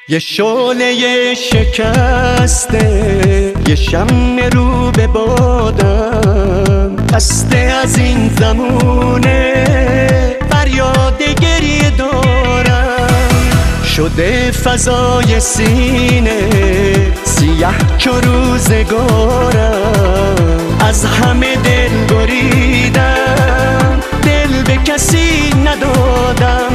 یه شعله شکسته، یه شمع رو به بادم، خسته از این زمونه فریاد گریه دارم. شده فضای سینه سیاه چو روزگارم، از همه دل بریدم، دل به کسی ندادم.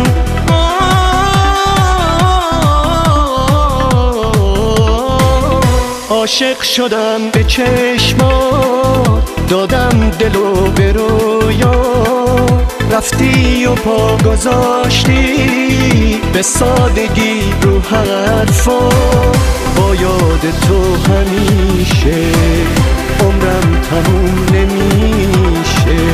عاشق شدم به چشمات، دادم دلو به رویا، رفتی و پا گذاشتی به سادگی رو حرفا. با یاد تو همیشه عمرم تموم نمیشه.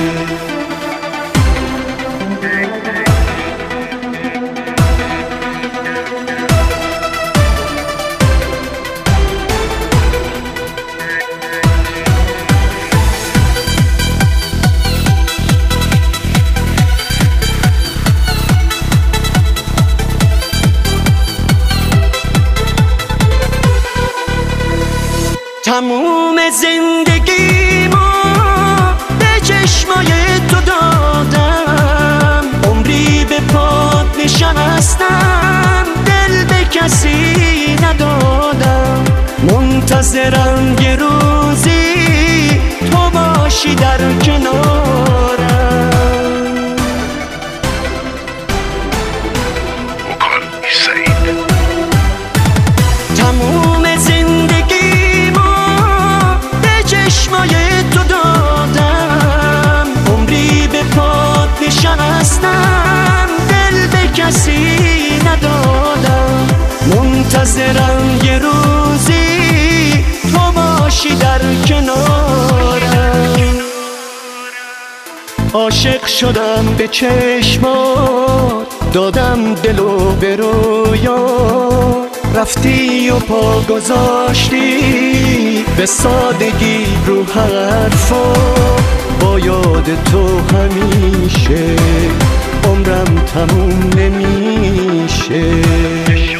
تموم زندگیمو به چشمای تو دادم، عمری به پات نشستم، دل به کسی ندادم. منتظرم یه روزی تو باشی در کنارم. تموم نشستم، دل به کسی ندادم. منتظرم یه روزی تو باشی در کنارم. عاشق شدم به چشمات، دادم دلو به رویا، رفتی و پا گذاشتی به سادگی رو حرفا. با یاد تو همیشه عمرم تموم نمیشه.